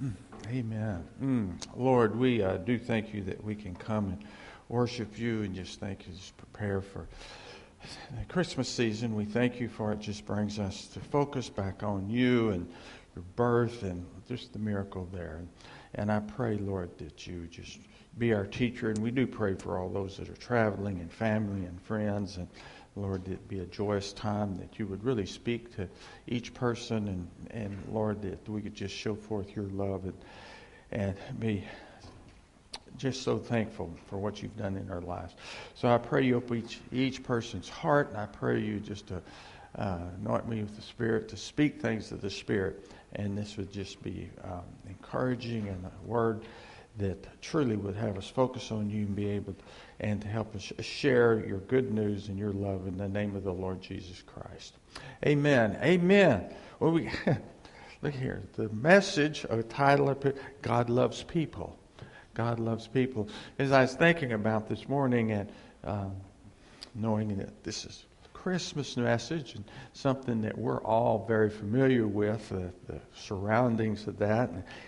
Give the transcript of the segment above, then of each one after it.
Amen. Lord, we do thank you that we can come and worship you and just thank you, just prepare for the Christmas season. We thank you for it. Just brings us to focus back on you and your birth and just the miracle there. And I pray, Lord, that you just be our teacher. And we do pray for all those that are traveling and family and friends. And Lord, it be a joyous time that you would really speak to each person. And Lord, that we could just show forth your love and be just so thankful for what you've done in our lives. So I pray you open each person's heart, and I pray you just to anoint me with the Spirit to speak things of the Spirit. And this would just be encouraging and a word that truly would have us focus on you and be able to help us share your good news and your love in the name of the Lord Jesus Christ. Amen. Amen. Well, we look here. The message, or title of it, God Loves People. God loves people. As I was thinking about this morning and knowing that this is a Christmas message and something that we're all very familiar with, the surroundings of that,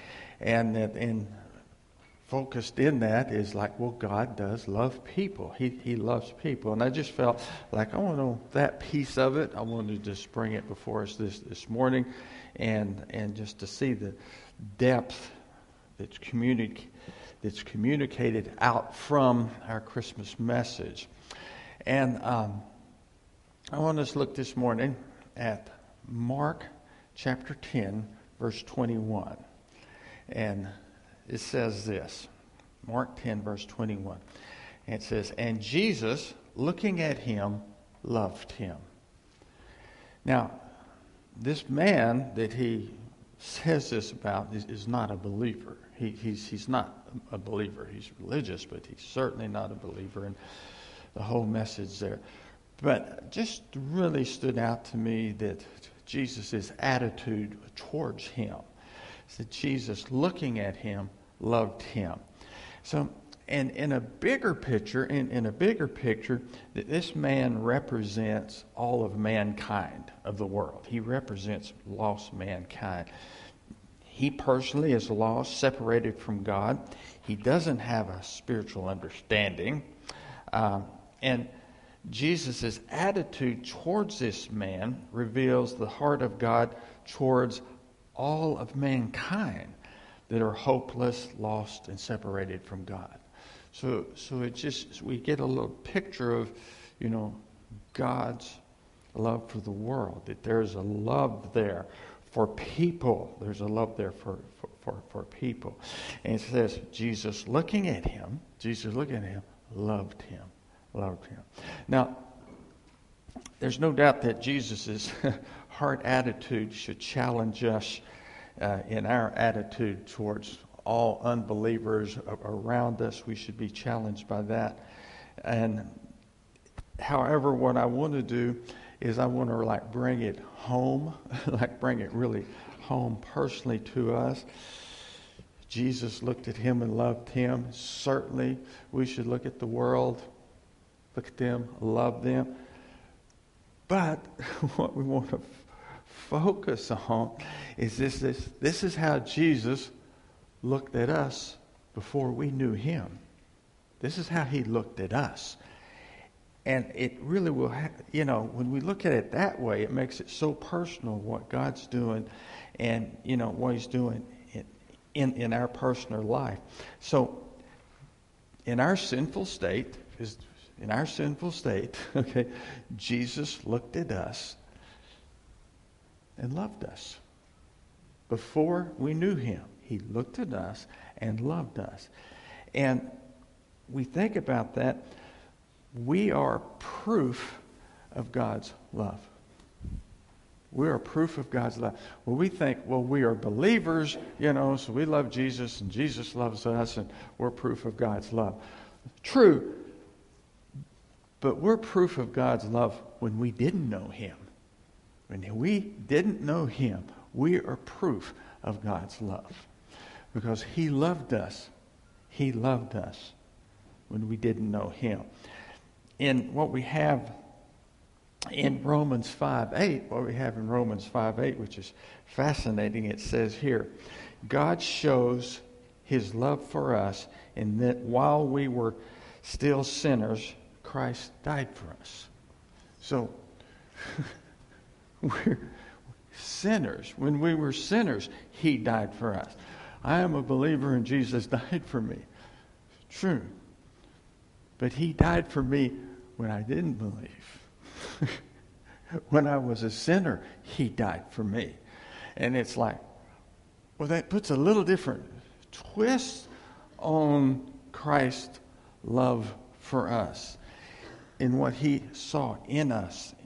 and focused in that is like, well, God does love people. He loves people. And I just felt like I want to know that piece of it. I wanted to just bring it before us this morning and just to see the depth that's communicated out from our Christmas message. And I want us to look this morning at Mark chapter 10, verse 21. And it says this, Mark 10, verse 21. And it says, "And Jesus, looking at him, loved him." Now, this man that he says this about is not a believer. He's not a believer. He's religious, but he's certainly not a believer. And the whole message there. But just really stood out to me that Jesus' attitude towards him. That Jesus, looking at him, loved him. So, and in a bigger picture, that this man represents all of mankind of the world. He represents lost mankind. He personally is lost, separated from God. He doesn't have a spiritual understanding. And Jesus' attitude towards this man reveals the heart of God towards all of mankind that are hopeless, lost, and separated from God. So it just, we get a little picture of, God's love for the world, that there's a love there for people. There's a love there for people. And it says, Jesus looking at him, loved him. Now, there's no doubt that Jesus' heart attitude should challenge us in our attitude towards all unbelievers around us. We should be challenged by that. And however, what I want to do is I want to bring it home, bring it really home personally to us. Jesus looked at him and loved him. Certainly, we should look at the world, look at them, love them. But what we want to focus on is this is how Jesus looked at us before we knew him. This is how he looked at us. And it really will, when we look at it that way, it makes it so personal what God's doing and, what he's doing in our personal life. So, in our sinful state, okay, Jesus looked at us and loved us. Before we knew him, he looked at us and loved us. And we think about that. We are proof of God's love. We are proof of God's love. Well, we think, we are believers, so we love Jesus and Jesus loves us and we're proof of God's love. True, but we're proof of God's love when we didn't know him. When we didn't know him, we are proof of God's love. Because he loved us. He loved us when we didn't know him. And what we have in Romans 5:8, what we have in Romans 5:8, which is fascinating, it says here, God shows his love for us in that while we were still sinners, Christ died for us. So, we're sinners. When we were sinners, he died for us. I am a believer and Jesus died for me. True. But he died for me when I didn't believe. When I was a sinner, he died for me. And it's like, well, that puts a little different twist on Christ's love for us in what he saw in us,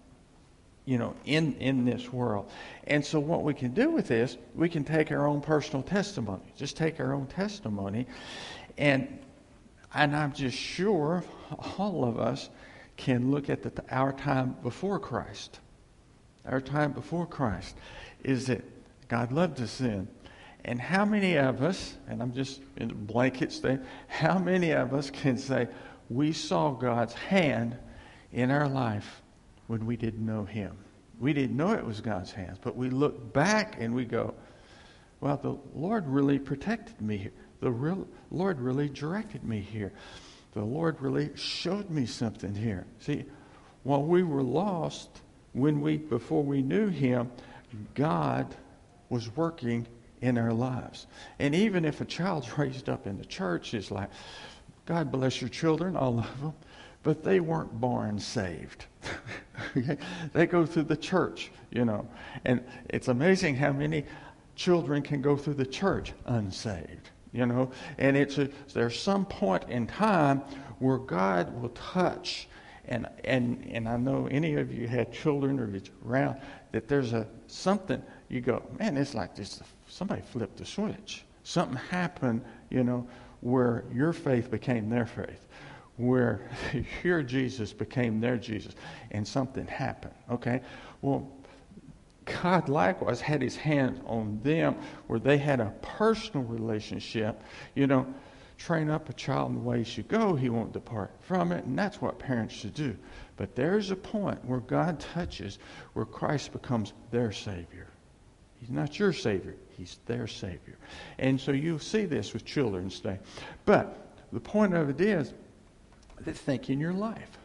in this world. And so what we can do with this, we can take our own personal testimony. Just take our own testimony. And I'm just sure all of us can look at our time before Christ. Our time before Christ is that God loved us then. And how many of us, and I'm just in a blanket statement, how many of us can say we saw God's hand in our life when we didn't know him? We didn't know it was God's hands, but we look back and we go, well, the Lord really protected me here. The Lord really directed me here. The Lord really showed me something here. See, while we were lost, before we knew him, God was working in our lives. And even if a child's raised up in the church, it's like, God bless your children, I love them, but they weren't born saved. Okay? They go through the church, and it's amazing how many children can go through the church unsaved, and there's some point in time where God will touch, and I know any of you had children or it's around, that there's something you go, man, it's like this, somebody flipped the switch. Something happened, where your faith became their faith, where your Jesus became their Jesus, and something happened, okay? Well, God likewise had his hand on them where they had a personal relationship. Train up a child in the way he should go, he won't depart from it, and that's what parents should do. But there's a point where God touches, where Christ becomes their Savior. He's not your Savior, he's their Savior. And so you'll see this with children today. But the point of it is that think in your life.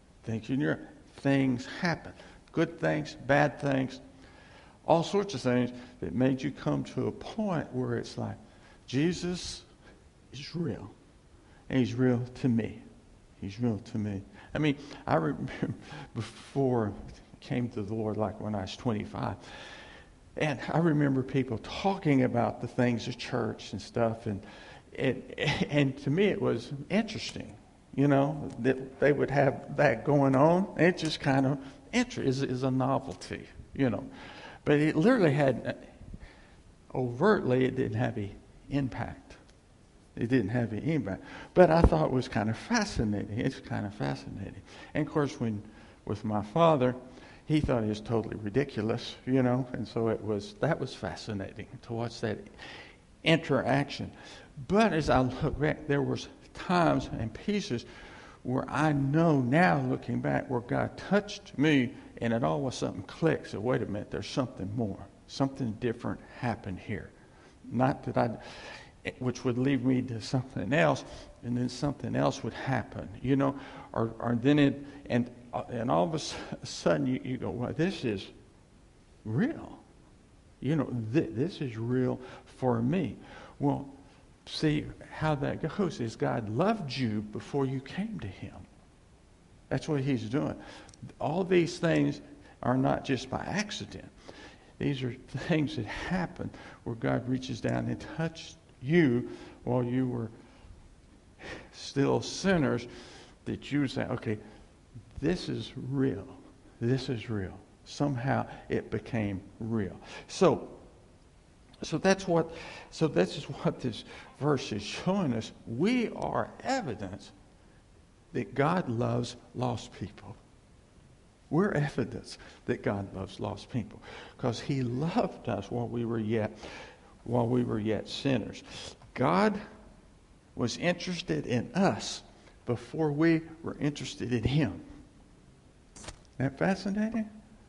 Things happen. Good things, bad things, all sorts of things that made you come to a point where it's like, Jesus is real. And he's real to me. He's real to me. I mean, I remember before I came to the Lord, like when I was 25, and I remember people talking about the things of church and stuff, and to me it was interesting, that they would have that going on. It just kind of is a novelty, But it literally had, overtly, it didn't have any impact. It didn't have any impact. But I thought it was kind of fascinating. It's kind of fascinating. And of course, with my father, he thought it was totally ridiculous, and so that was fascinating to watch that interaction. But as I look back, there was times and pieces where I know now, looking back, where God touched me, and it all of a sudden clicked. So wait a minute, there's something more. Something different happened here. Not that which would lead me to something else, and then something else would happen, or then and all of a sudden you go, well, this is real. This is real for me. Well, see how that goes is God loved you before you came to him. That's what he's doing. All these things are not just by accident. These are things that happen where God reaches down and touched you while you were still sinners, that you say, okay, this is real. This is real. Somehow it became real. So this is what this verse is showing us. We are evidence that God loves lost people. We're evidence that God loves lost people because he loved us while we were yet sinners. God was interested in us before we were interested in him. Isn't that fascinating?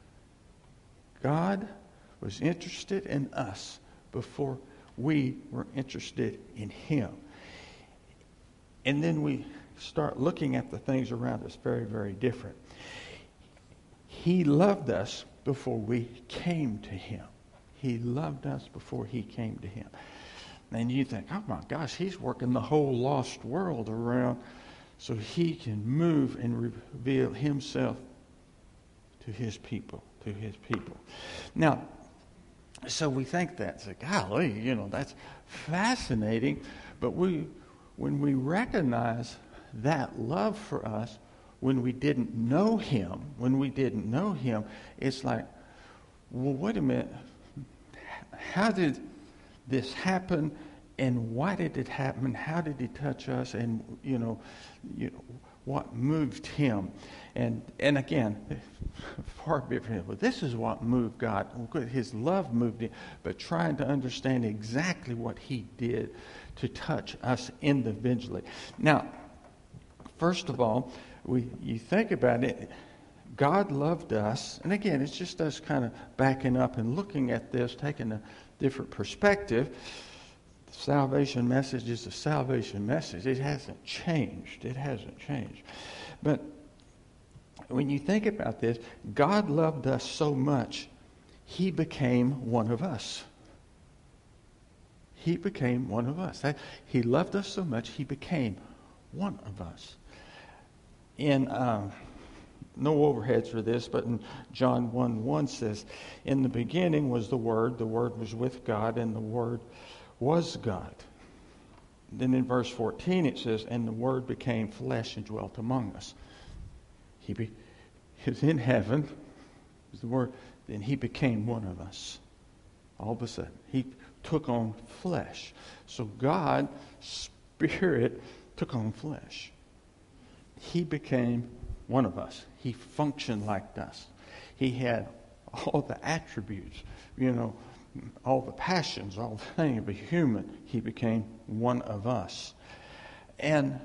God was interested in us before we were interested in Him. And then we start looking at the things around us very, very different. He loved us before we came to Him. He loved us before He came to Him. And you think, oh my gosh, He's working the whole lost world around so He can move and reveal Himself to His people, Now, so we think that's, golly, that's fascinating. But when we recognize that love for us, when we didn't know Him, it's like, well, wait a minute. How did this happen, and why did it happen? How did He touch us? And what moved Him? And again, far be from Him. But this is what moved God. His love moved Him, but trying to understand exactly what He did to touch us individually. Now, first of all, you think about it. God loved us, and again, it's just us kind of backing up and looking at this, taking a different perspective. The salvation message is a salvation message. It hasn't changed. But when you think about this, God loved us so much, He became one of us. He became one of us. He loved us so much, He became one of us. In no overheads for this, but in John 1:1 says, in the beginning was the Word was with God, and the Word was God. Then in verse 14 it says, and the Word became flesh and dwelt among us. He was in heaven, was the Word, then He became one of us. All of a sudden, He took on flesh. So God, Spirit, took on flesh. He became one of us. He functioned like us. He had all the attributes, all the passions, all the things of a human. He became one of us. And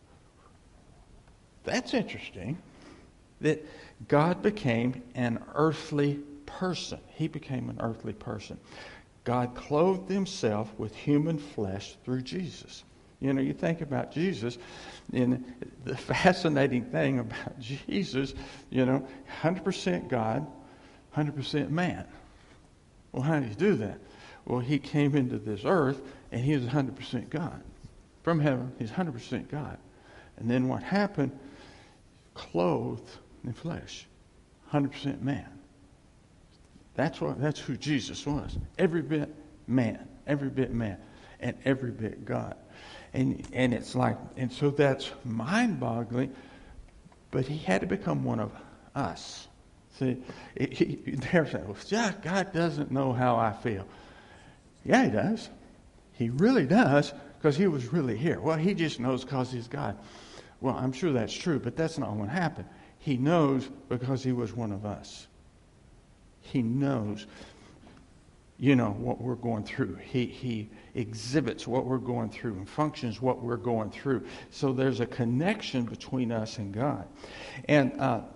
that's interesting, that God became an earthly person. He became an earthly person. God clothed Himself with human flesh through Jesus. You think about Jesus, and the fascinating thing about Jesus, 100% God, 100% man. Well, how did He do that? Well, He came into this earth, and He was 100% God. From heaven, He's 100% God. And then what happened? Clothed in flesh, 100% man. That's who Jesus was. Every bit man, and every bit God. And it's like, and so that's mind-boggling, but He had to become one of us. See, they're saying, well, yeah, God doesn't know how I feel. Yeah, He does. He really does, because He was really here. Well, He just knows because He's God. Well, I'm sure that's true, but that's not what happened. He knows because He was one of us. He knows, what we're going through. He exhibits what we're going through and functions what we're going through. So there's a connection between us and God. And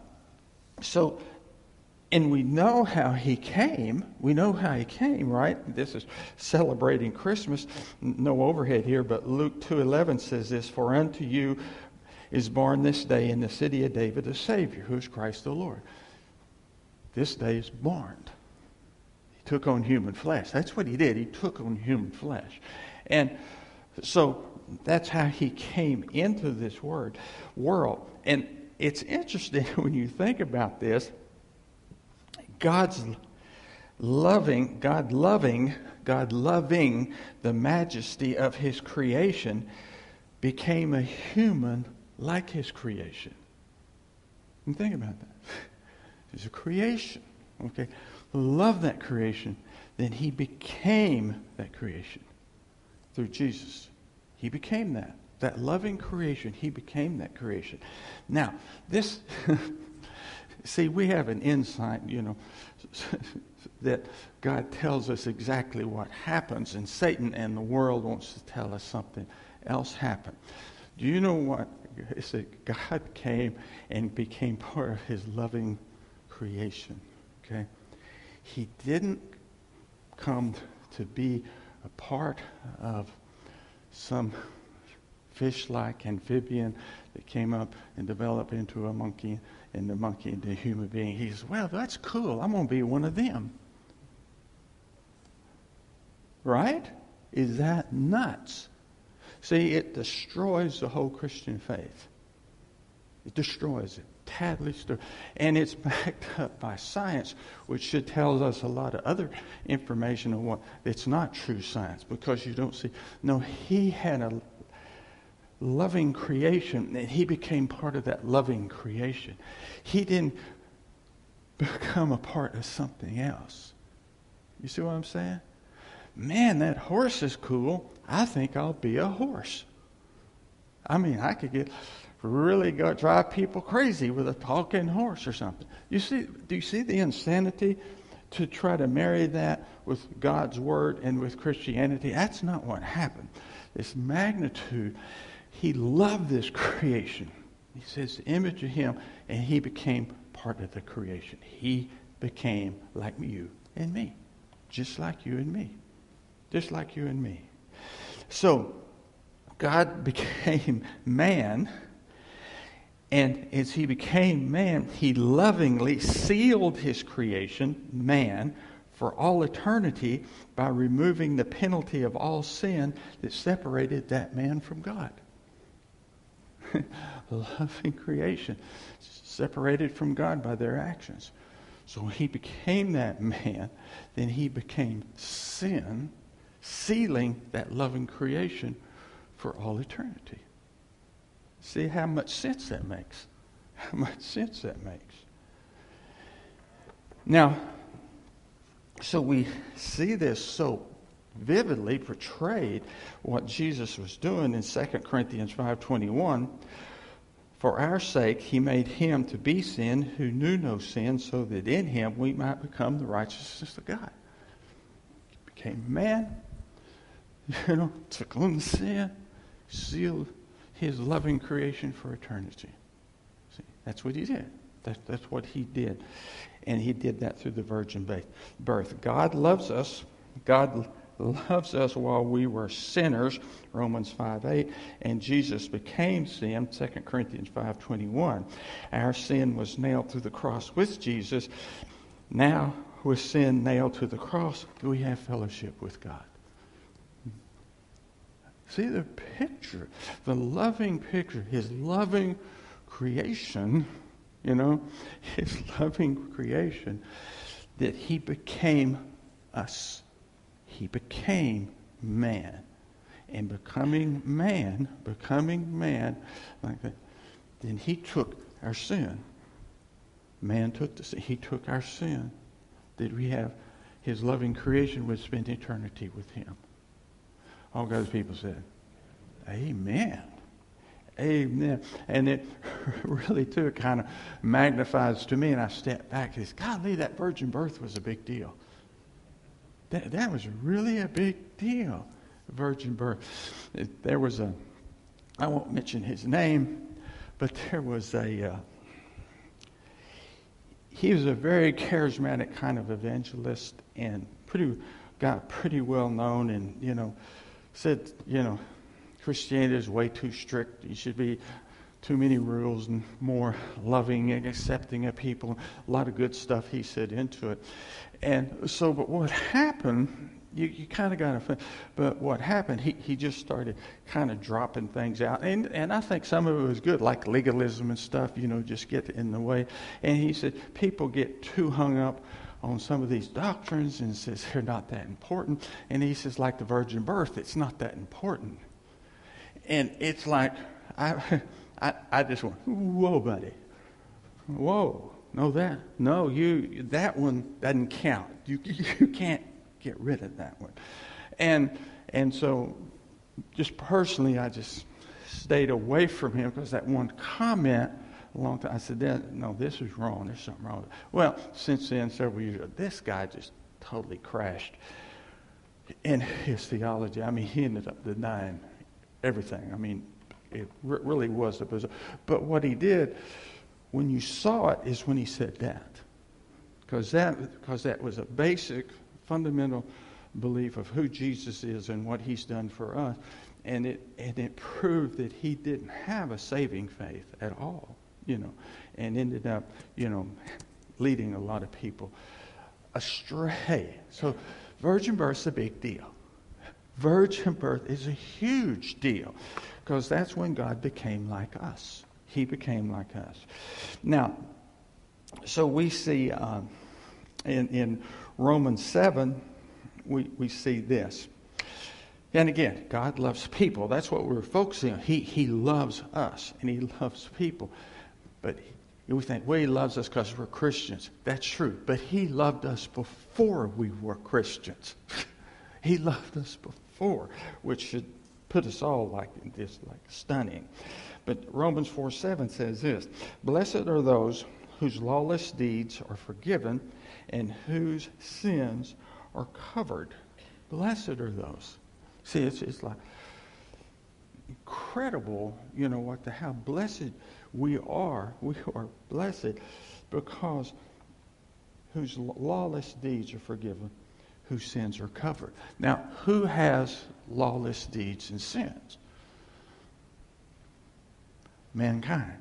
and we know how He came. We know how He came, right? This is celebrating Christmas. No overhead here, but Luke 2:11 says this, for unto you is born this day in the city of David a Savior, who is Christ the Lord. This day is born. He took on human flesh. That's what He did. He took on human flesh. And so that's how He came into this world. And it's interesting when you think about this. God loving the majesty of His creation, became a human like His creation. And think about that. It's a creation. Okay? Love that creation. Then He became that creation through Jesus. He became that. That loving creation. He became that creation. Now, this, see, we have an insight, that God tells us exactly what happens, and Satan and the world wants to tell us something else happened. Do you know what? It said God came and became part of His loving creation. Okay? He didn't come to be a part of some fish-like amphibian that came up and developed into a monkey, and the monkey into a human being. He says, well, that's cool. I'm going to be one of them. Right? Is that nuts? See, it destroys the whole Christian faith. It destroys it. Totally destroys. And it's backed up by science, which should tell us a lot of other information on what it's not true science, because you don't see. No, he had a loving creation, and he became part of that loving creation. He didn't become a part of something else. You see what I'm saying? Man, that horse is cool. I think I'll be a horse. I mean, I could drive people crazy with a talking horse or something. Do you see the insanity to try to marry that with God's word and with Christianity? That's not what happened. This magnitude, he loved this creation. He says the image of him, and he became part of the creation. He became like you and me, just like you and me. Just like you and me. So, God became man, and as he became man, he lovingly sealed his creation, man, for all eternity by removing the penalty of all sin that separated that man from God. Loving creation, separated from God by their actions. So when he became that man, then he became sin, sealing that loving creation for all eternity. See how much sense that makes? How much sense that makes? Now, so we see this so vividly portrayed, what Jesus was doing in 2 Corinthians 5:21. For our sake he made him to be sin who knew no sin, so that in him we might become the righteousness of God. He became man, took on the sin, sealed his loving creation for eternity. See, that's what he did. That's what he did. And he did that through the virgin birth. God loves us. God loves us while we were sinners, Romans 5:8, and Jesus became sin, 2 Corinthians 5:21. Our sin was nailed to the cross with Jesus. Now, with sin nailed to the cross, we have fellowship with God. See the picture, the loving picture, his loving creation, his loving creation, that he became us. He became man. And becoming man like that, then he took our sin. Man took the sin. He took our sin. That we have his loving creation would spend eternity with him. All God's people said, amen. Amen. And it really, too, kind of magnifies to me, and I step back and say, golly, that virgin birth was a big deal. That was really a big deal, virgin birth. There was I won't mention his name, but there was he was a very charismatic kind of evangelist and got pretty well known, and, said, Christianity is way too strict. You should be too many rules and more loving and accepting of people. A lot of good stuff he said into it. And so, but what happened, you kind of got to, but what happened, he just started kind of dropping things out. And I think some of it was good, like legalism and stuff, just get in the way. And he said, people get too hung up on some of these doctrines and says they're not that important. And he says, like the virgin birth, it's not that important. And it's like, I just went, whoa, buddy. Whoa. That one doesn't count. You can't get rid of that one. And so just personally, I just stayed away from him because that one comment a long time, I said, no, this is wrong. There's something wrong with it. Well, since then, several years ago, this guy just totally crashed in his theology. I mean, he ended up denying everything. I mean, it really was a bizarre. But what he did, when you saw it, is when he said that. because that was a basic, fundamental belief of who Jesus is and what he's done for us. And it proved that he didn't have a saving faith at all, and ended up, leading a lot of people astray. So virgin birth's a big deal. Virgin birth is a huge deal because that's when God became like us. He became like us. Now, so we see in Romans 7, we see this. And again, God loves people. That's what we're focusing on. He loves us, and he loves people. But we think, well, he loves us because we're Christians. That's true. But he loved us before we were Christians. He loved us before, which should put us all like stunning. But Romans 4:7 says this: Blessed are those whose lawless deeds are forgiven and whose sins are covered. Blessed are those. See, it's like incredible, how blessed we are. We are blessed because whose lawless deeds are forgiven, whose sins are covered. Now, who has lawless deeds and sins? Mankind.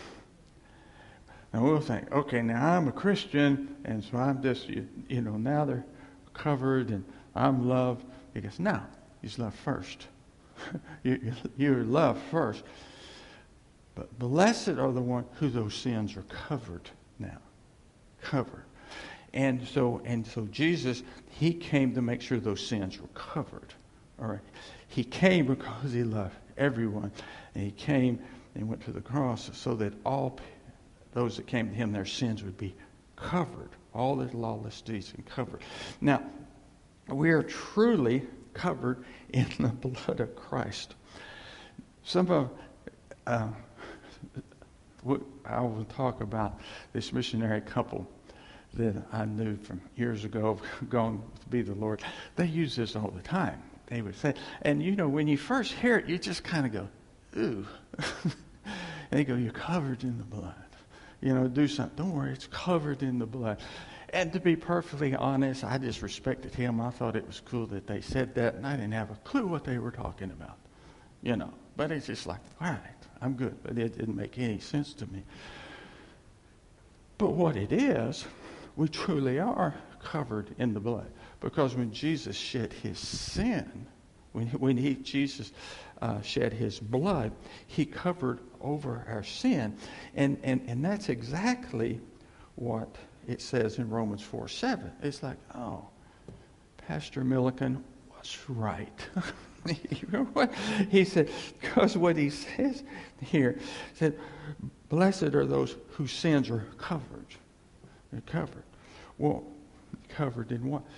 Now we'll think, okay, now I'm a Christian, and so I'm just, now they're covered, and I'm loved. He goes, no, he's loved first. You're loved first. But blessed are the ones who those sins are covered now. Covered. And so Jesus, he came to make sure those sins were covered. All right. He came because he loved everyone. And he came and went to the cross so that all those that came to him, their sins would be covered. All their lawless deeds and covered. Now, we are truly covered in the blood of Christ. I will talk about this missionary couple that I knew from years ago, going to be the Lord. They use this all the time. They would say, and when you first hear it, you just kind of go, ooh. And they go, you're covered in the blood. Do something. Don't worry, it's covered in the blood. And to be perfectly honest, I just respected him. I thought it was cool that they said that, and I didn't have a clue what they were talking about. But it's just like, all right, I'm good. But it didn't make any sense to me. But what it is, we truly are covered in the blood. Because when Jesus shed his sin, when Jesus shed his blood, he covered over our sin. And that's exactly what it says in Romans 4:7. It's like, oh, Pastor Milliken was right. You know what? He said, because what he says here, said, blessed are those whose sins are covered. They're covered. Well, covered in what?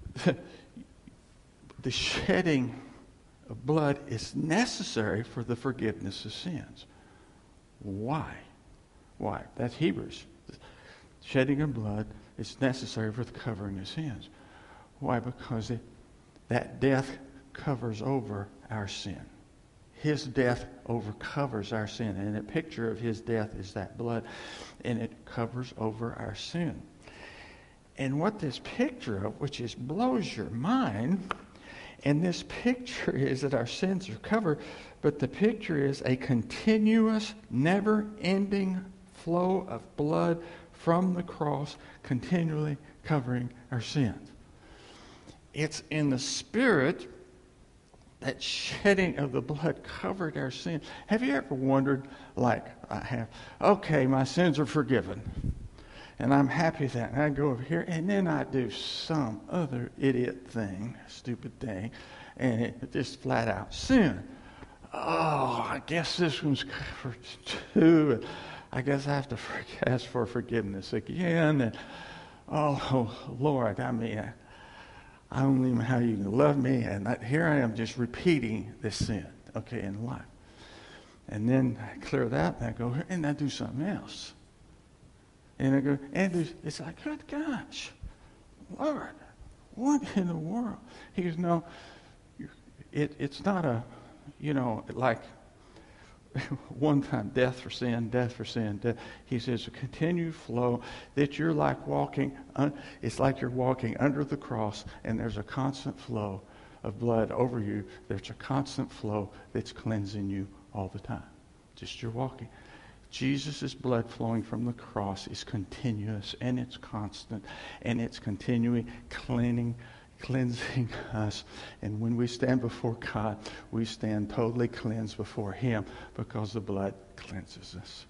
The shedding of blood is necessary for the forgiveness of sins. Why? That's Hebrews. Shedding of blood is necessary for the covering of sins. Why? Because that death covers over our sin. His death overcovers our sin. And a picture of his death is that blood. And it covers over our sin. And what this picture of, which blows your mind, and this picture is that our sins are covered, but the picture is a continuous, never-ending flow of blood from the cross, continually covering our sins. It's in the Spirit that shedding of the blood covered our sin. Have you ever wondered, like I have, okay, my sins are forgiven, and I'm happy that, and I go over here, and then I do some other idiot thing, stupid thing, and it just flat out sin. Oh, I guess this one's covered too, and I guess I have to ask for forgiveness again, and oh, Lord, I don't even know how you can love me, and here I am just repeating this sin, okay, in life. And then I clear that, and I go, and I do something else. And I go, and it's like, good gosh, Lord, what in the world? He goes, no, it's not like one time, death for sin, death for sin, death. He says a continued flow that you're like walking, it's like you're walking under the cross, and there's a constant flow of blood over you. There's a constant flow that's cleansing you all the time. Just you're walking. Jesus' blood flowing from the cross is continuous, and it's constant, and it's continuing cleansing us. And when we stand before God, we stand totally cleansed before Him because the blood cleanses us.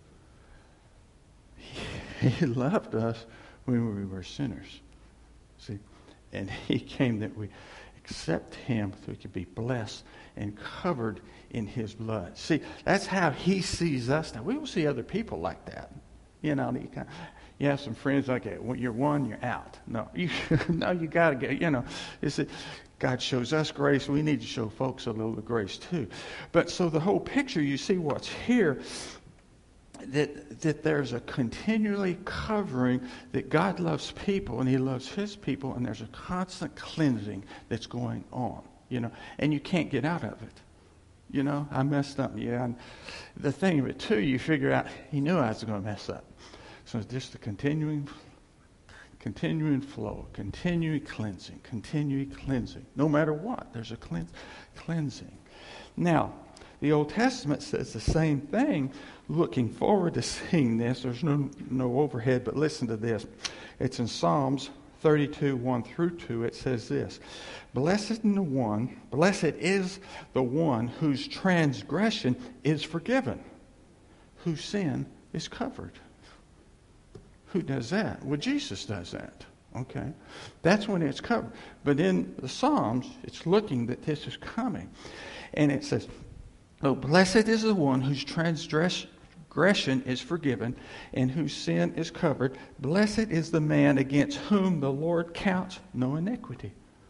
He loved us when we were sinners. See? And He came that we accept Him so we could be blessed and covered in His blood. See, that's how He sees us. Now, we don't see other people like that. You know, you have some friends like, well, you're one, you're out. No, you got to get, God shows us grace. We need to show folks a little grace too. But so the whole picture, you see what's here, that there's a continually covering, that God loves people and He loves His people, and there's a constant cleansing that's going on, and you can't get out of it. I messed up. Yeah. And the thing of it too, you figure out He knew I was going to mess up. So it's just a continuing flow, continuing cleansing. No matter what, there's a cleansing. Now, the Old Testament says the same thing, looking forward to seeing this. There's no overhead, but listen to this. It's in Psalms 32, 1 through 2. It says this: Blessed is the one whose transgression is forgiven, whose sin is covered. Who does that? Well, Jesus does that. Okay. That's when it's covered. But in the Psalms, it's looking that this is coming. And it says, oh, blessed is the one whose transgression is forgiven and whose sin is covered. Blessed is the man against whom the Lord counts no iniquity.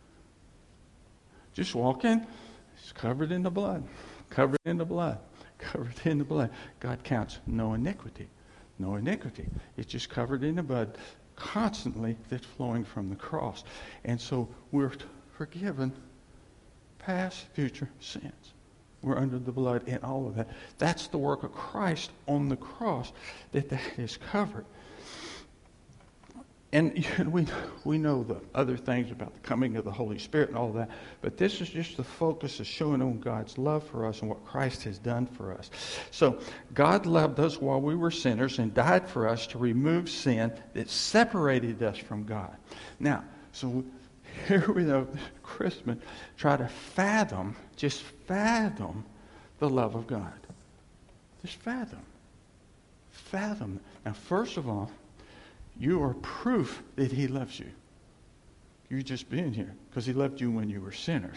Just walking, it's covered in the blood. Covered in the blood. Covered in the blood. God counts no iniquity. No iniquity. It's just covered in the blood constantly that's flowing from the cross. And so we're forgiven past, future sins. We're under the blood and all of that. That's the work of Christ on the cross that is covered. And we know the other things about the coming of the Holy Spirit and all that, but this is just the focus of showing on God's love for us and what Christ has done for us. So God loved us while we were sinners and died for us to remove sin that separated us from God. Now, so here we know, Christmas, try to fathom the love of God. Just fathom. Now, first of all, you are proof that He loves you. You're just being here because He loved you when you were sinners.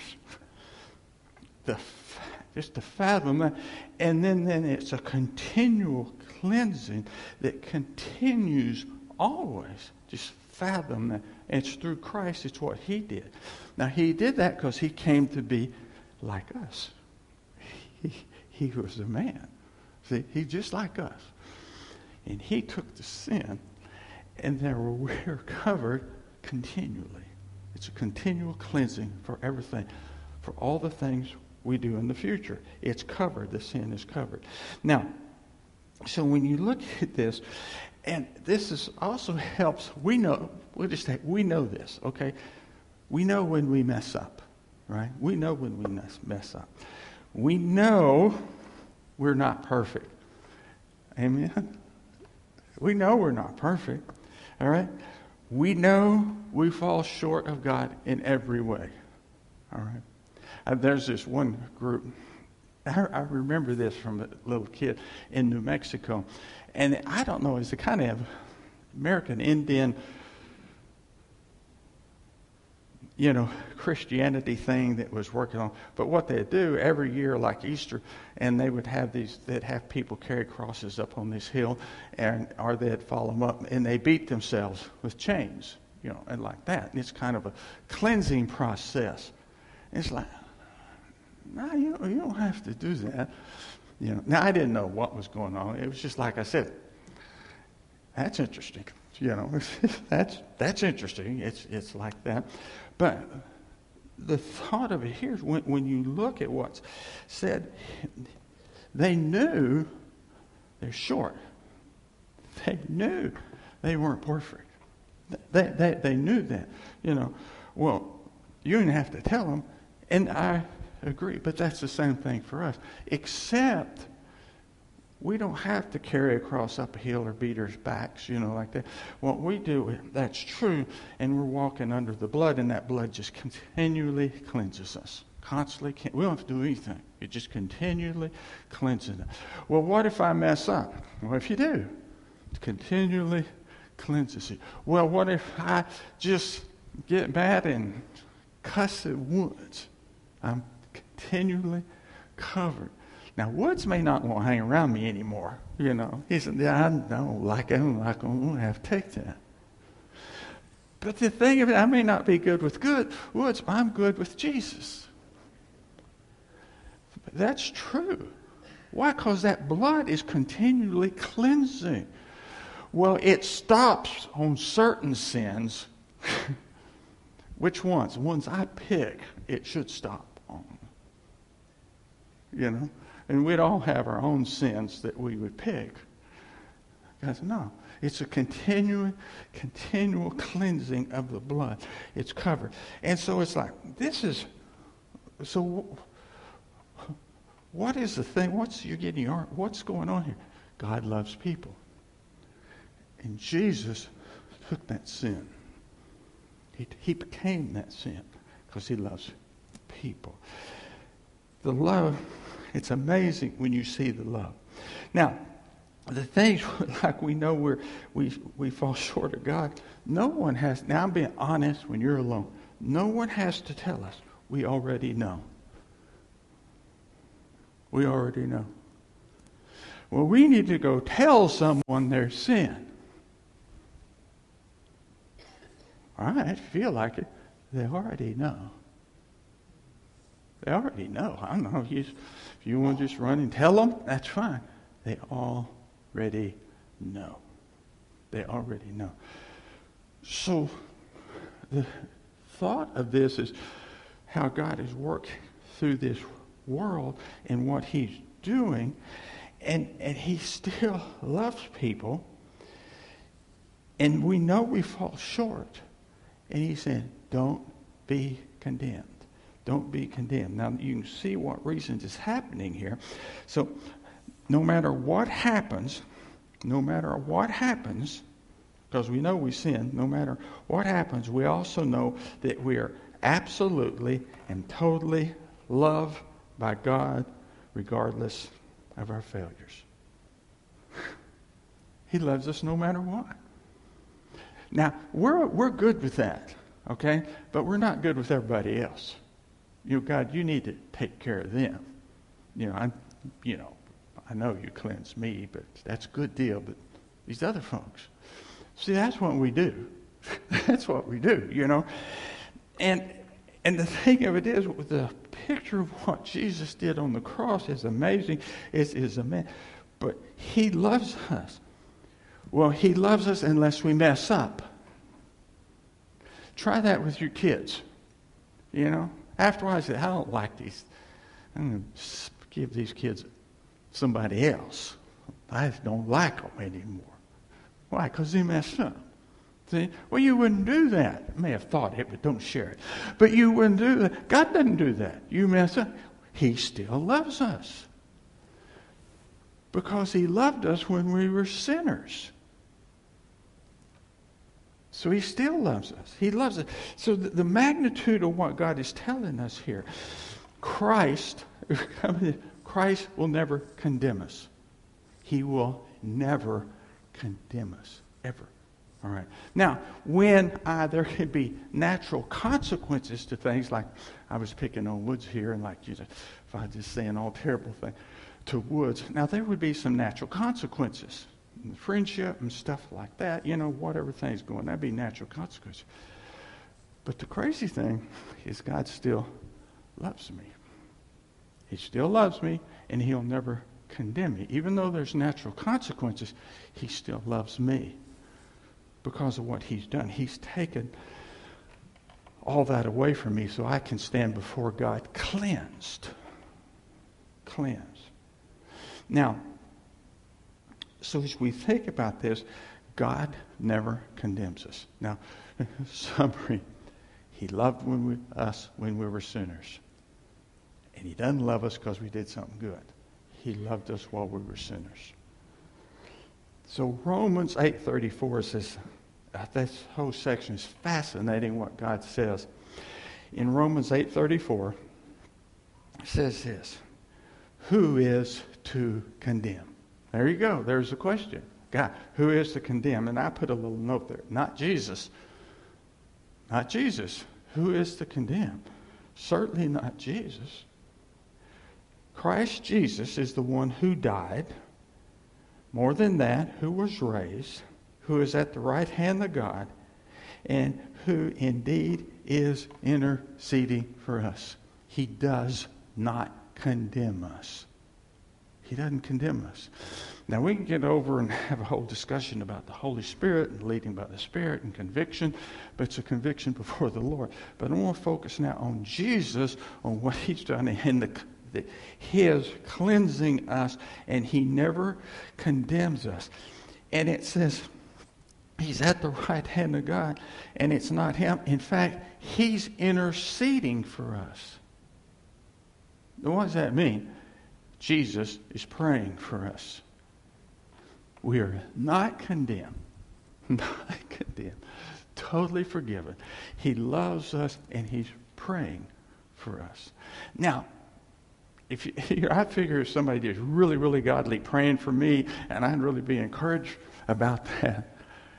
Just to fathom that. And then it's a continual cleansing that continues always. Just fathom that. And it's through Christ. It's what He did. Now, He did that because He came to be like us. He was a man. See, He's just like us. And He took the sin, and there we're covered continually. It's a continual cleansing for everything, for all the things we do in the future. It's covered. The sin is covered. Now, so when you look at this, and this is also helps, we know this, okay? We know when we mess up, right? We know when we mess up. We know we're not perfect. Amen? We know we're not perfect. All right? We know we fall short of God in every way. All right? There's this one group. I remember this from a little kid in New Mexico. And I don't know, it's a kind of American Indian, Christianity thing that was working on. But what they'd do every year, like Easter, and they'd have people carry crosses up on this hill, or they'd follow them up, and they beat themselves with chains, and like that. And it's kind of a cleansing process. And it's like, no, you don't have to do that. Now I didn't know what was going on. It was just like I said, that's interesting. That's interesting. It's like that. But the thought of it here is when you look at what's said, They knew they're short. They knew they weren't perfect. They knew that. Well, you didn't have to tell them, and I agree, but that's the same thing for us. Except we don't have to carry a cross up a hill or beat our backs, like that. What we do, that's true, and we're walking under the blood, and that blood just continually cleanses us. Constantly, we don't have to do anything. It just continually cleanses us. Well, what if I mess up? Well, if you do, it continually cleanses you. Well, what if I just get mad and cuss at Woods? I'm continually covered. Now, Woods may not want to hang around me anymore, He said, I don't like it. I'm not going to have to take that. But the thing of it, I may not be good with Woods, but I'm good with Jesus. That's true. Why? Because that blood is continually cleansing. Well, it stops on certain sins. Which ones? The ones I pick, it should stop on. And we'd all have our own sins that we would pick. Guys, no. It's a continual cleansing of the blood. It's covered. And so it's like, what is the thing? What's going on here? God loves people. And Jesus took that sin. He became that sin because he loves people. The love, it's amazing when you see the love. Now, the things like we know we fall short of God, no one has, now I'm being honest when you're alone, no one has to tell us. We already know. We already know. Well, we need to go tell someone their sin. All right, if you feel like it, they already know. They already know. I don't know. If you want to just run and tell them, that's fine. They already know. They already know. So the thought of this is how God has worked through this world and what he's doing, and he still loves people, and we know we fall short, and he said, don't be condemned. Don't be condemned. Now you can see what reasons is happening here. So no matter what happens, because we know we sin, no matter what happens, we also know that we are absolutely and totally loved by God regardless of our failures. He loves us no matter what. Now, we're good with that, okay? But we're not good with everybody else. God, you need to take care of them. I know you cleanse me, but that's a good deal. But these other folks, see, that's what we do. That's what we do, And the thing of it is, the picture of what Jesus did on the cross is amazing. Is amazing. But he loves us. Well, he loves us unless we mess up. Try that with your kids. After a while, I said, I don't like these. I'm going to give these kids somebody else. I don't like them anymore. Why? Because they messed up. See? Well, you wouldn't do that. I may have thought it, but don't share it. But you wouldn't do that. God doesn't do that. You mess up. He still loves us. Because he loved us when we were sinners. So he still loves us. He loves us. So the magnitude of what God is telling us here, Christ will never condemn us. He will never condemn us, ever. All right. Now, when there could be natural consequences to things, like I was picking on Woods here, and if I was just saying all terrible things to Woods, now there would be some natural consequences. Friendship and stuff like that, whatever thing's going, that'd be natural consequences. But the crazy thing is God still loves me. He still loves me, and he'll never condemn me. Even though there's natural consequences, he still loves me because of what he's done. He's taken all that away from me so I can stand before God cleansed. Now, so as we think about this, God never condemns us. Now, summary, he loved us when we were sinners. And he doesn't love us because we did something good. He loved us while we were sinners. So Romans 8:34 says, this whole section is fascinating what God says. In Romans 8:34, it says this, who is to condemn? There you go. There's the question. God, who is to condemn? And I put a little note there. Not Jesus. Not Jesus. Who is to condemn? Certainly not Jesus. Christ Jesus is the one who died. More than that, who was raised, who is at the right hand of God, and who indeed is interceding for us. He does not condemn us. He doesn't condemn us. Now, we can get over and have a whole discussion about the Holy Spirit and leading by the Spirit and conviction, but it's a conviction before the Lord. But I want to focus now on Jesus, on what he's done in his cleansing us, and he never condemns us. And it says he's at the right hand of God, and it's not him. In fact, he's interceding for us. Now, what does that mean? Jesus is praying for us. We are not condemned. Not condemned. Totally forgiven. He loves us and he's praying for us. Now, I figure if somebody is really, really godly praying for me, and I'd really be encouraged about that.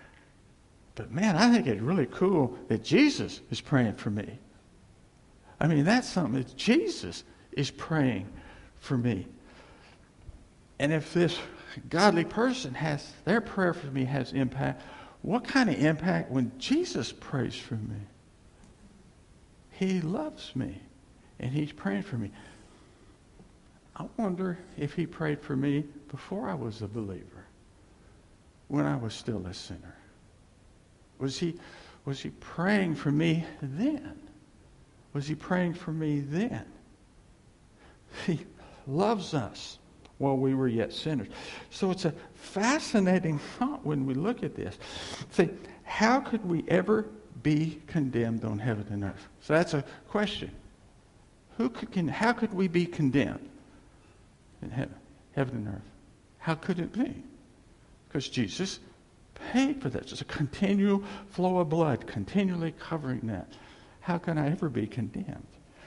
But man, I think it's really cool that Jesus is praying for me. I mean, that's something that Jesus is praying for me. And if this godly person has, their prayer for me has impact, what kind of impact when Jesus prays for me? He loves me and he's praying for me. I wonder if he prayed for me before I was a believer, when I was still a sinner. Was he praying for me then? Was he praying for me then? He loves us while we were yet sinners. So it's a fascinating thought when we look at this. See, how could we ever be condemned on heaven and earth? So that's a question. How could we be condemned in heaven and earth? How could it be? Because Jesus paid for that. It's a continual flow of blood, continually covering that. How can I ever be condemned?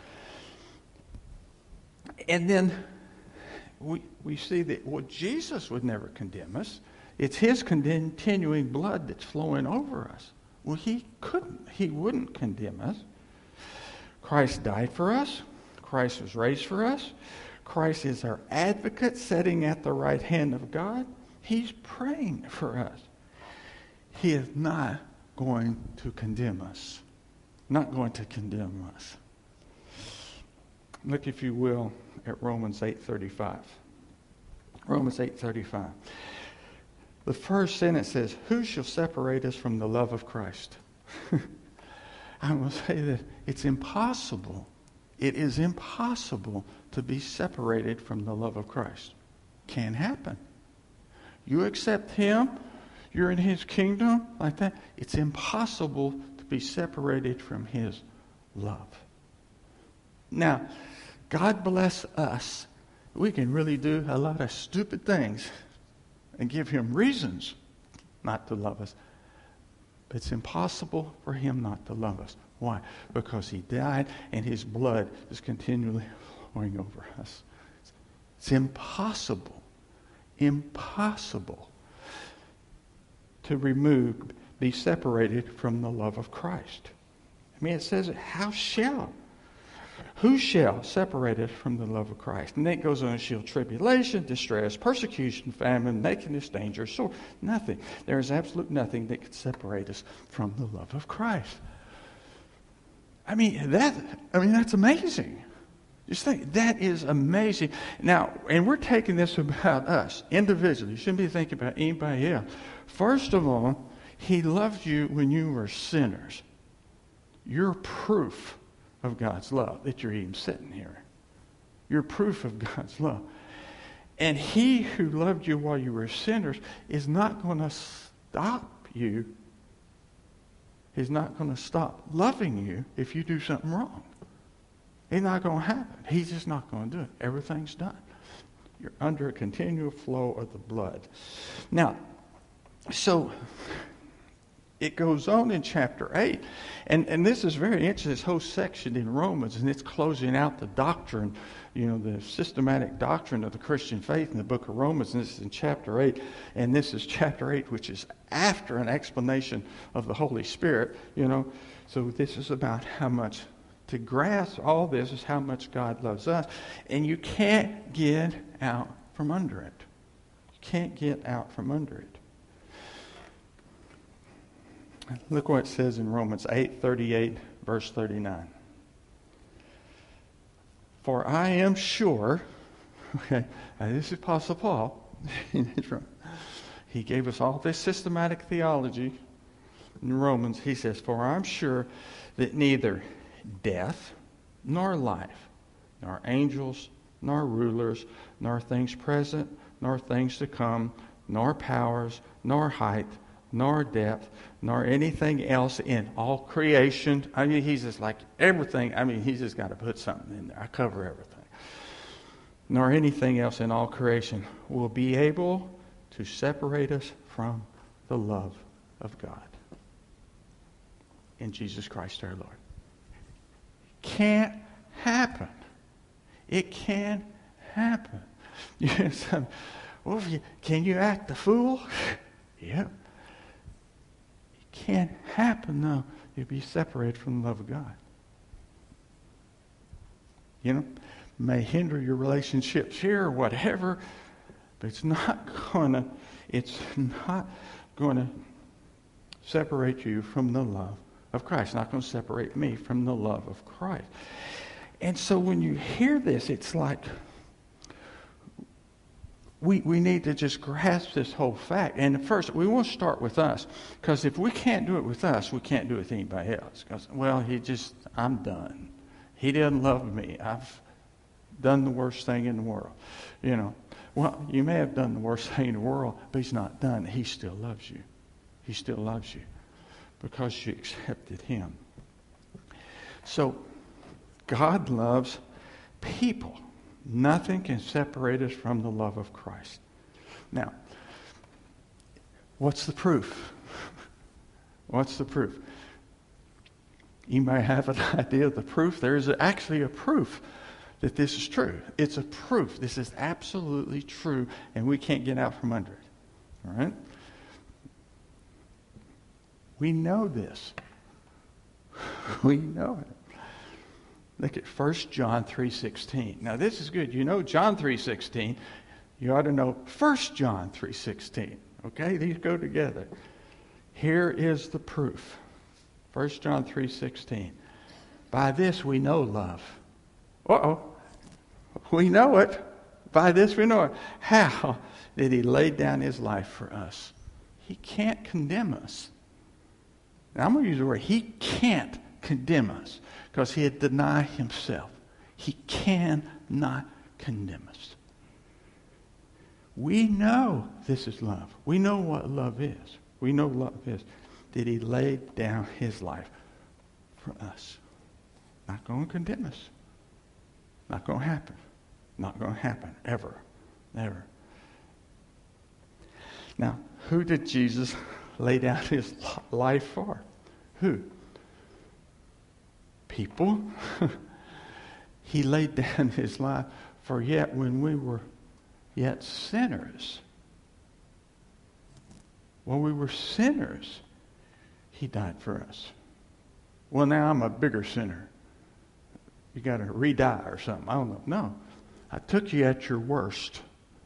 And then we see that, well, Jesus would never condemn us. It's his continuing blood that's flowing over us. Well, he wouldn't condemn us. Christ died for us. Christ was raised for us. Christ is our advocate sitting at the right hand of God. He's praying for us. He is not going to condemn us. Not going to condemn us. Look, if you will, at Romans 8:35. Romans 8:35. The first sentence says, who shall separate us from the love of Christ? I will say that it's impossible. It is impossible to be separated from the love of Christ. Can't happen. You accept him, you're in his kingdom like that. It's impossible to be separated from his love. Now, God bless us. We can really do a lot of stupid things and give him reasons not to love us. But it's impossible for him not to love us. Why? Because he died and his blood is continually flowing over us. It's impossible to be separated from the love of Christ. I mean, it says, who shall separate us from the love of Christ? And then it goes on to shield tribulation, distress, persecution, famine, nakedness, danger, sword. Nothing. There is absolute nothing that could separate us from the love of Christ. I mean, that's amazing. Just think, that is amazing. Now, and we're taking this about us individually. You shouldn't be thinking about anybody else. First of all, he loved you when you were sinners. You're proof of God's love that you're even sitting here. You're proof of God's love. And he who loved you while you were sinners is not going to stop you. He's not going to stop loving you if you do something wrong. It's not going to happen. He's just not going to do it. Everything's done. You're under a continual flow of the blood. Now, so it goes on in chapter 8. And this is very interesting, this whole section in Romans, and it's closing out the doctrine, the systematic doctrine of the Christian faith in the book of Romans. And this is in chapter 8. And this is chapter 8, which is after an explanation of the Holy Spirit, So this is about how much, to grasp all this is how much God loves us. And you can't get out from under it. You can't get out from under it. Look what it says in Romans 8:38, verse 39. For I am sure, okay, this is Apostle Paul. He gave us all this systematic theology in Romans. He says, for I'm sure that neither death nor life, nor angels, nor rulers, nor things present, nor things to come, nor powers, nor height, nor depth, nor anything else in all creation. He's just like everything. He's just got to put something in there. I cover everything. Nor anything else in all creation will be able to separate us from the love of God in Jesus Christ our Lord. Can't happen. It can't happen. Yes. Well, can you act the fool? Yep. Can't happen, though. You'll be separated from the love of God. May hinder your relationships here or whatever, but it's not going to separate you from the love of Christ. It's not going to separate me from the love of Christ. And so when you hear this, it's like we need to just grasp this whole fact. And first, we want to start with us. Because if we can't do it with us, we can't do it with anybody else. Because, I'm done. He doesn't love me. I've done the worst thing in the world. Well, you may have done the worst thing in the world, but he's not done. He still loves you. He still loves you. Because you accepted him. So, God loves people. Nothing can separate us from the love of Christ. Now, what's the proof? What's the proof? You may have an idea of the proof. There is actually a proof that this is true. It's a proof. This is absolutely true, and we can't get out from under it. All right? We know this. We know it. Look at 1 John 3:16. Now this is good. John 3:16. You ought to know 1 John 3:16. Okay? These go together. Here is the proof. 1 John 3:16. By this we know love. We know it. By this we know it. How? That he laid down his life for us. He can't condemn us. Now I'm going to use the word. He can't condemn us. Because he had denied himself. He cannot condemn us. We know this is love. We know what love is. We know love is that he laid down his life for us. Not going to condemn us. Not going to happen. Not going to happen. Ever. Never. Now, who did Jesus lay down his life for? Who? People. He laid down his life for yet when we were yet sinners. When we were sinners, he died for us. Well, now I'm a bigger sinner. You got to re-die or something. I don't know. No. I took you at your worst.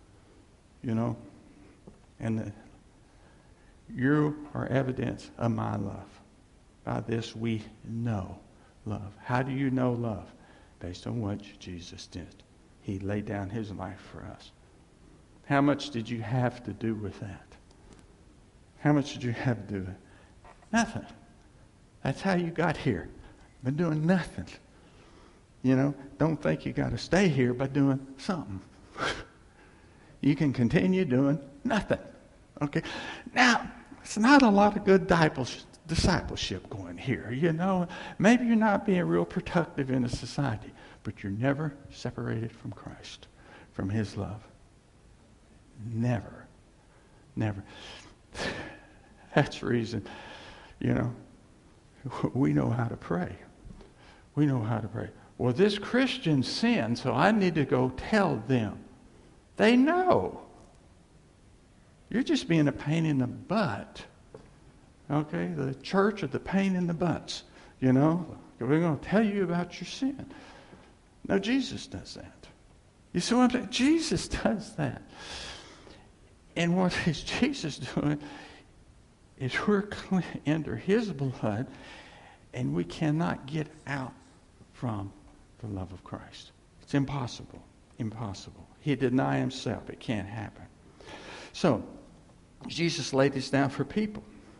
And you are evidence of my love. By this we know love. How do you know love? Based on what Jesus did. He laid down his life for us. How much did you have to do with that? How much did you have to do with it? Nothing. That's how you got here. Been doing nothing. Don't think you got to stay here by doing something. you can continue doing nothing. Okay? Now, it's not a lot of good discipleship going here, you know. Maybe you're not being real productive in a society, but you're never separated from Christ, from his love. Never. Never. That's the reason, you know, we know how to pray. We know how to pray. Well, this Christian sinned, so I need to go tell them. They know. You're just being a pain in the butt. Okay? The church are the pain in the butts. You know? We're going to tell you about your sin. No, Jesus does that. You see what I'm saying? Jesus does that. And what is Jesus doing is we're under his blood, and we cannot get out from the love of Christ. It's impossible. Impossible. He denied himself. It can't happen. So, Jesus laid this down for people.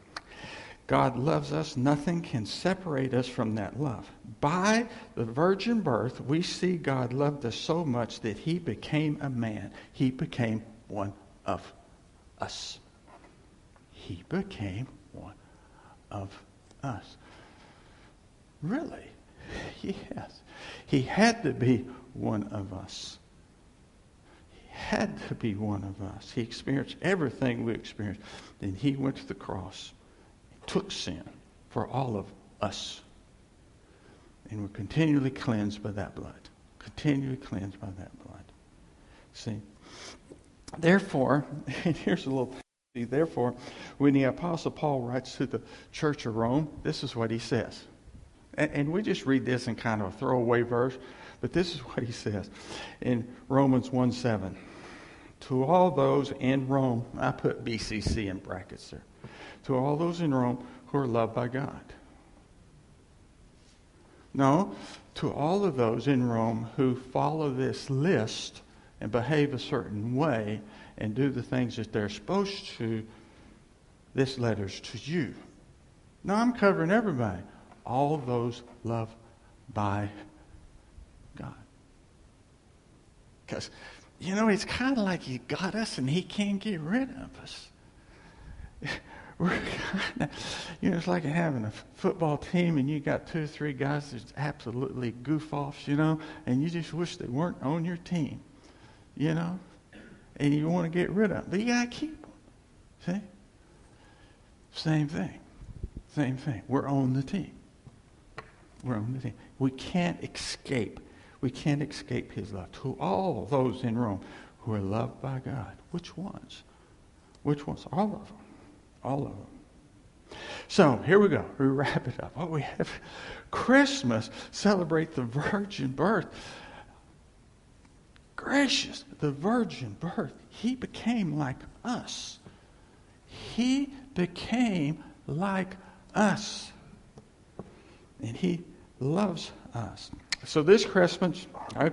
God loves us. Nothing can separate us from that love. By the virgin birth, we see God loved us so much that he became a man. He became one of us. He became one of us. Really? Yes. He had to be one of us. He had to be one of us. He experienced everything we experienced. Then he went to the cross. He took sin for all of us. And we're continually cleansed by that blood. Continually cleansed by that blood. See? Therefore, and here's a little thing. Therefore, when the Apostle Paul writes to the church of Rome, this is what he says. And we just read this in kind of a throwaway verse, but this is what he says in Romans 1:7. To all those in Rome, I put BCC in brackets there. To all those in Rome who are loved by God. No, to all of those in Rome who follow this list and behave a certain way and do the things that they're supposed to, this letter's to you. Now I'm covering everybody. All those loved by God. Because, you know, it's kind of like he got us and he can't get rid of us. We're kind of, you know, it's like having a football team and you got 2 or 3 guys that's absolutely goof-offs, you know, and you just wish they weren't on your team, you know, and you want to get rid of them. But you got to keep them. See? Same thing. Same thing. We're on the team. We're on the team. We can't escape. We can't escape his love. To all those in Rome who are loved by God. Which ones? Which ones? All of them. All of them. So, here we go. We wrap it up. What we have, Christmas, celebrate the virgin birth. Gracious, the virgin birth. He became like us. He became like us. And he loves us. So this Christmas,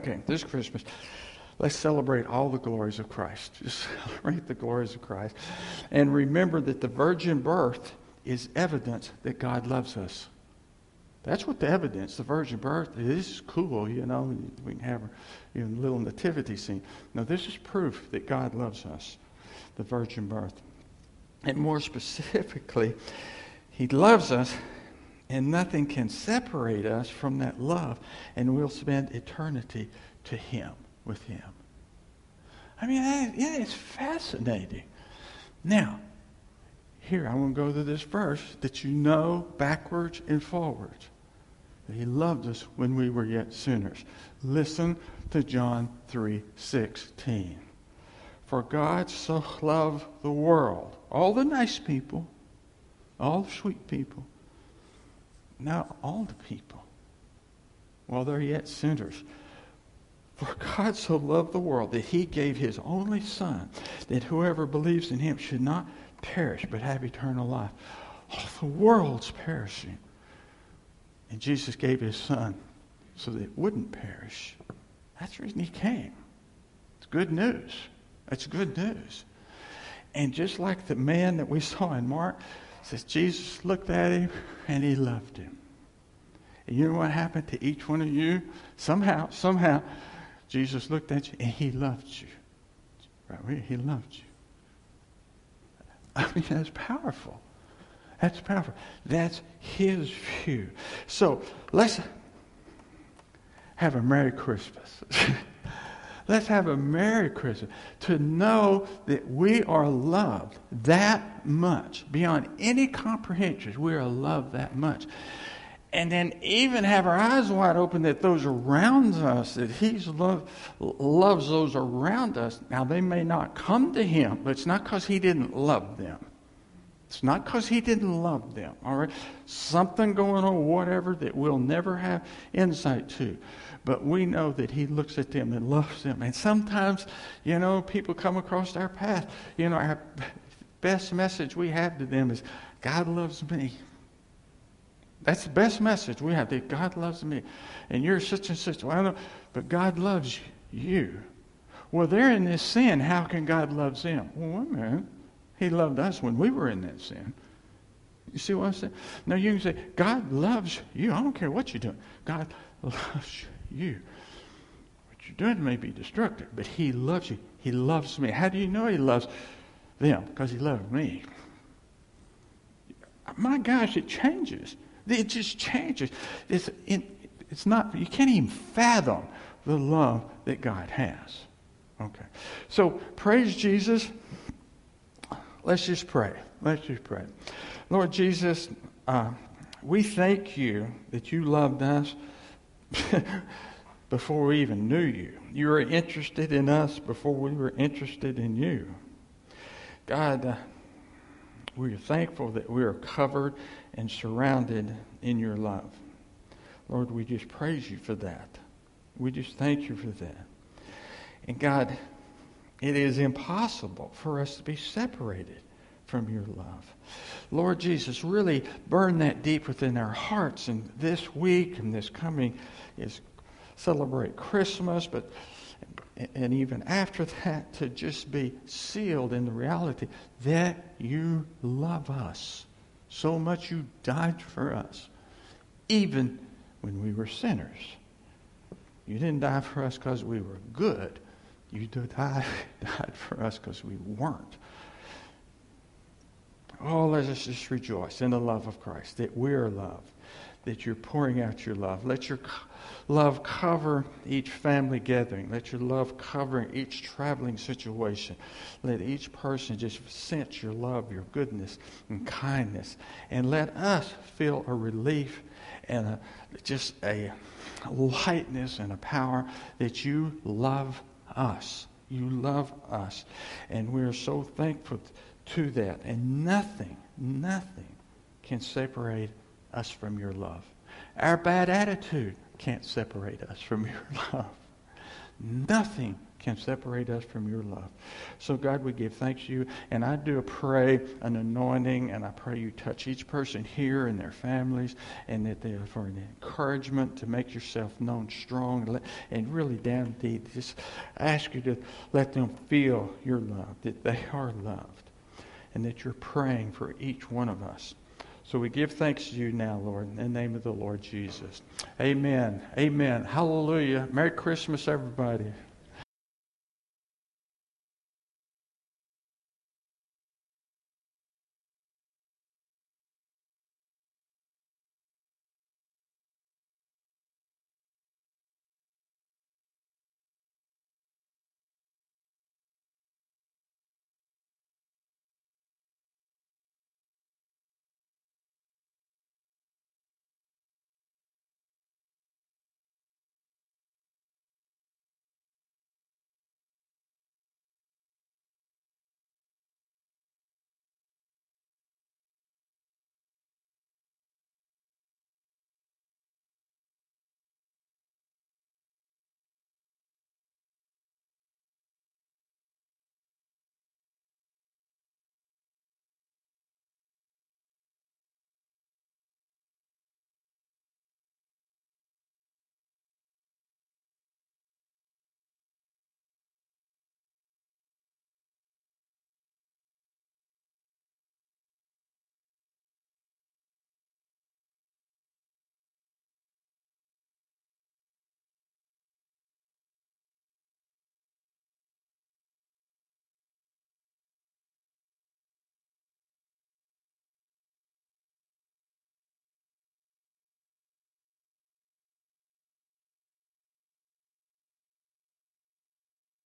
let's celebrate all the glories of Christ. Just celebrate the glories of Christ. And remember that the virgin birth is evidence that God loves us. That's what the evidence, the virgin birth, this is cool, you know. We can have a little nativity scene. No, this is proof that God loves us, the virgin birth. And more specifically, he loves us, and nothing can separate us from that love. And we'll spend eternity to him, with him. I mean, it's fascinating. Now, here, I want to go to this verse that you know backwards and forwards. That he loved us when we were yet sinners. Listen to John 3:16. For God so loved the world, all the nice people, all the sweet people, now all the people, while they're yet sinners. For God so loved the world that he gave his only Son, that whoever believes in him should not perish, but have eternal life. Oh, the world's perishing. And Jesus gave his Son so that it wouldn't perish. That's the reason he came. It's good news. It's good news. And just like the man that we saw in Mark, says Jesus looked at him and he loved him. And you know what happened to each one of you? Somehow, Jesus looked at you and he loved you. Right? He loved you. I mean, that's powerful. That's powerful. That's his view. So let's have a Merry Christmas. Let's have a Merry Christmas to know that we are loved that much, beyond any comprehension. We are loved that much. And then even have our eyes wide open that those around us, that he loves those around us. Now, they may not come to him, but it's not because he didn't love them. It's not because he didn't love them, all right? Something going on, whatever, that we'll never have insight to. But we know that he looks at them and loves them. And sometimes, people come across our path. Our best message we have to them is, God loves me. That's the best message we have, that God loves me. And you're such and such. Well, I know, but God loves you. Well, they're in this sin. How can God love them? Well, wait a minute. He loved us when we were in that sin. You see what I'm saying? Now, you can say, God loves you. I don't care what you're doing. God loves you. What you're doing may be destructive, but he loves you. He loves me. How do you know he loves them? Because he loved me. My gosh, it changes. It just changes. It's not, you can't even fathom the love that God has. Okay. So, praise Jesus. Let's just pray. Let's just pray. Lord Jesus, we thank you that you loved us before we even knew you. You were interested in us before we were interested in you. God, we are thankful that we are covered and surrounded in your love. Lord, we just praise you for that. We just thank you for that. And God, it is impossible for us to be separated from your love. Lord Jesus, really burn that deep within our hearts. And this week and this coming is celebrate Christmas, and even after that, to just be sealed in the reality that you love us so much. You died for us, even when we were sinners. You didn't die for us because we were good. You died for us because we weren't. Oh, let us just rejoice in the love of Christ, that we're loved, that you're pouring out your love. Let your love cover each family gathering. Let your love cover each traveling situation. Let each person just sense your love, your goodness, and kindness. And let us feel a relief and just a lightness and a power that you love us. You love us. And we're so thankful to that. And nothing can separate us from your love. Our bad attitude can't separate us from your love. Nothing can separate us from your love. So God, we give thanks to you. And I do pray an anointing, and I pray you touch each person here and their families, and that they are for an encouragement to make yourself known strong, and really down deep. Just ask you to let them feel your love, that they are loved, and that you're praying for each one of us. So we give thanks to you now, Lord, in the name of the Lord Jesus. Amen. Amen. Hallelujah. Merry Christmas, everybody.